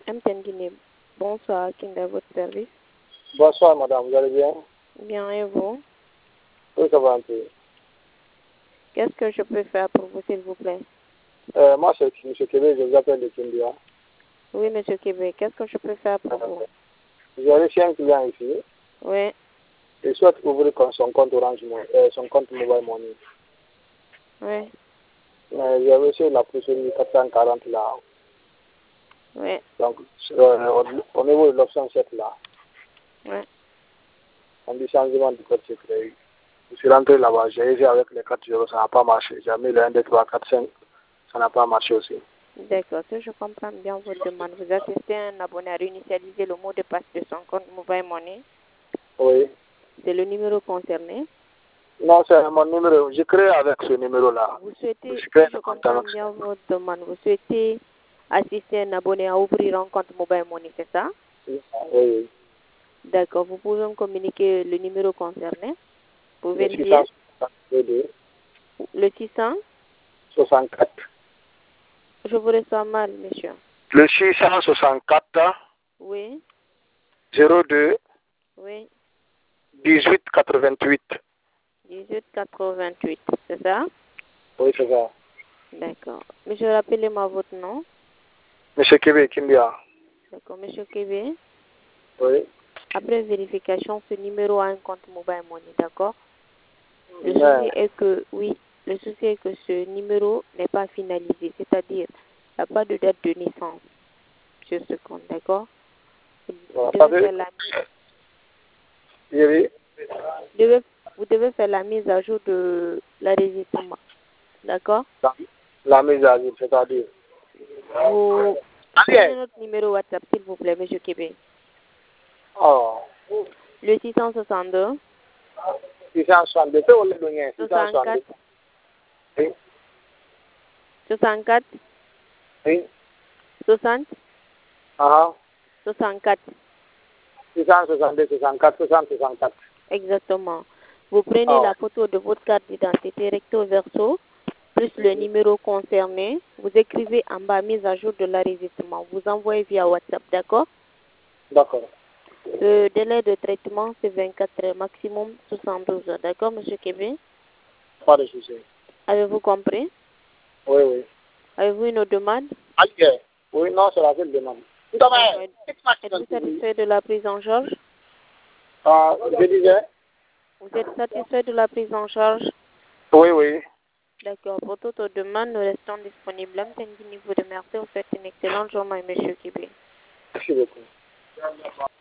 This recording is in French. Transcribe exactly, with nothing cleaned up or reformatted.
M T N Guinée. Bonsoir, Kinda, votre service. Bonsoir, madame, vous allez bien? Bien, et vous? Oui, ça va un peu. Qu'est-ce que je peux faire pour vous, s'il vous plaît? Euh, moi, c'est M. Kébé, je vous appelle de Kindia. Oui, monsieur Québec, qu'est-ce que je peux faire pour vous? J'ai reçu un client ici. Oui, Il souhaite ouvrir son compte Orange, Mo- euh, son compte Mobile Money. oui, Mais j'ai reçu la procédure quatre cent quarante là. oui, Donc, euh, au, au niveau de l'option sept là, oui. on dit changement de code secret. Je suis rentré là-bas, j'ai essayé avec les quatre zéro, ça n'a pas marché. J'ai mis le un, deux, trois, quatre, cinq, ça n'a pas marché aussi. D'accord, si je comprends bien votre demande, vous assistez un abonné à réinitialiser le mot de passe de son compte Mobile Money. Oui. C'est le numéro concerné. Non, c'est mon numéro. J'ai créé avec ce numéro-là. Vous souhaitez, Je si crée je le compte comprends avec bien votre demande, vous souhaitez assister un abonné à ouvrir un compte Mobile Money, c'est ça? Oui, oui. D'accord, vous pouvez me communiquer le numéro concerné pour Le vérifier. six cent soixante-deux, Le six cents, soixante-quatre. je vous reçois mal, monsieur. Le six cent soixante-quatre, Oui, zéro deux, oui, dix-huit quatre-vingt-huit. dix-huit quatre-vingt-huit, c'est ça? Oui, c'est ça. D'accord. Monsieur, rappelez-moi votre nom. Monsieur Kébé, Kindia. D'accord, monsieur Kébé. Oui. Après vérification, ce numéro a un compte Mobile Money, d'accord? Le Mais, souci est que, oui, le souci est que ce numéro n'est pas finalisé, c'est-à-dire, il n'y a pas de date de naissance sur ce compte, d'accord? Vous bon, ça devez veut... faire la mise, Oui, vous devez, vous devez faire la mise à jour de l'enregistrement, d'accord? la, la mise à jour, c'est-à-dire... Vous prenez Allez. notre numéro WhatsApp, s'il vous plaît, monsieur Kébé. Oh. Le six cent soixante-deux, six cent soixante-deux, c'est où le donner? six cent soixante-deux. soixante-quatre, Oui. soixante-quatre, Oui. soixante, Ah. soixante-quatre. six cent soixante-deux, soixante-quatre, soixante, soixante-quatre. Exactement. Vous prenez Oh. la photo de votre carte d'identité recto verso, plus le numéro concerné. Vous écrivez en bas mise à jour de l'enregistrement. Vous envoyez via WhatsApp, d'accord? D'accord. Le délai de traitement, c'est vingt-quatre heures, maximum soixante-douze heures. D'accord, monsieur Kevin? Pas de souci. Avez-vous compris? Oui, oui. Avez-vous une autre demande? Allez. Oui, non, c'est la seule demande. D'accord. Êtes-vous satisfait de la prise en charge? Ah, je disais? Vous êtes satisfait de la prise en charge? Oui, oui. D'accord. Pour toute autre demande, nous restons disponibles. M T N Guinée vous remercie. Vous faites une excellente journée, monsieur Kibé. Merci beaucoup.